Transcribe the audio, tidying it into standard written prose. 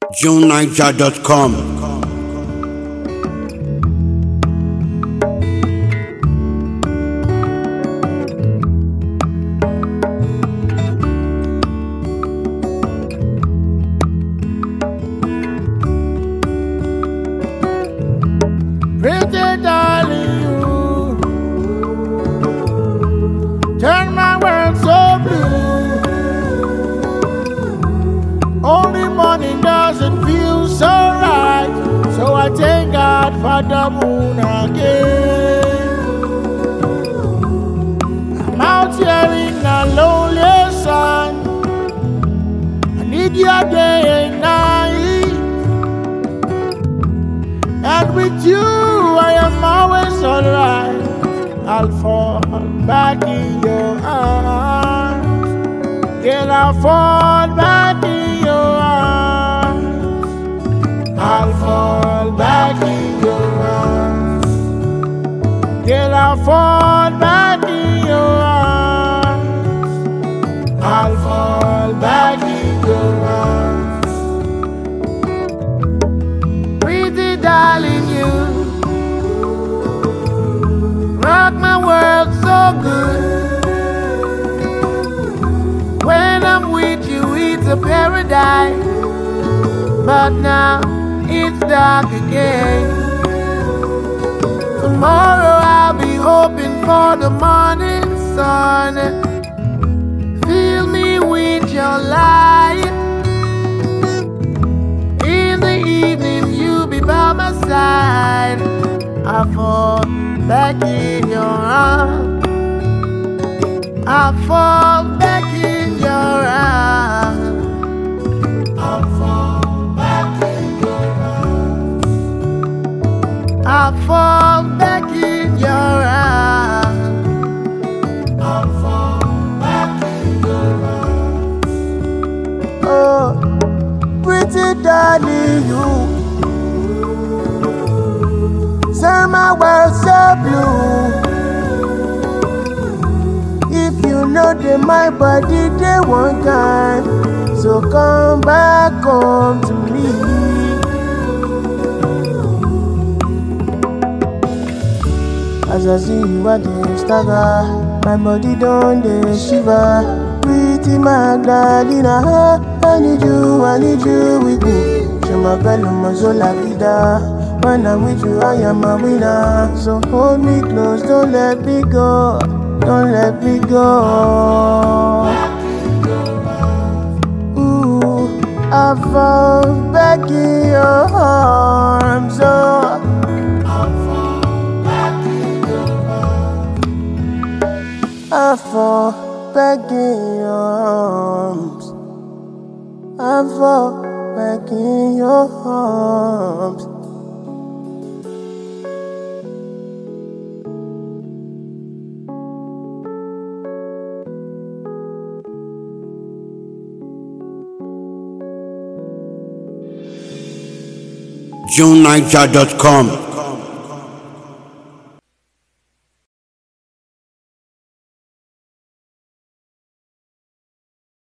JuneNiger.com. Pretty darling, you turn my world so blue. Only morning doesn't feel so right, so I thank God for the moon again. I'm out here in the lonely sun. I need your day and night, and with you I am always alright. I'll fall back in your arms. Girl, I'll fall back in your arms. I'll fall back in your arms. Girl, I'll fall back in your arms. I'll fall back in your arms. Pretty darling, you rock my world so good. When I'm with you, it's a paradise. But now it's dark again. Tomorrow I'll be hoping for the morning sun. Fill me with your light. In the evening you'll be by my side. I fall back in your arms. I fall back in your arms. I fall back in your arms. I fall back in your arms. I fall back in your arms. Oh, pretty darling, you turn my world so blue. If you know that my body they one kind, so come back home to me. As I see you at the stagger, my body don't dey shiver. Pretty Magdalena, I need you with me. Je m'appelle Mazola Vida. When I'm with you, I am a winner. So hold me close, don't let me go. Don't let me go. Ooh, I fall back in your arms. Oh, I fall back in your arms. I fall back in your arms. JuneNiger.com.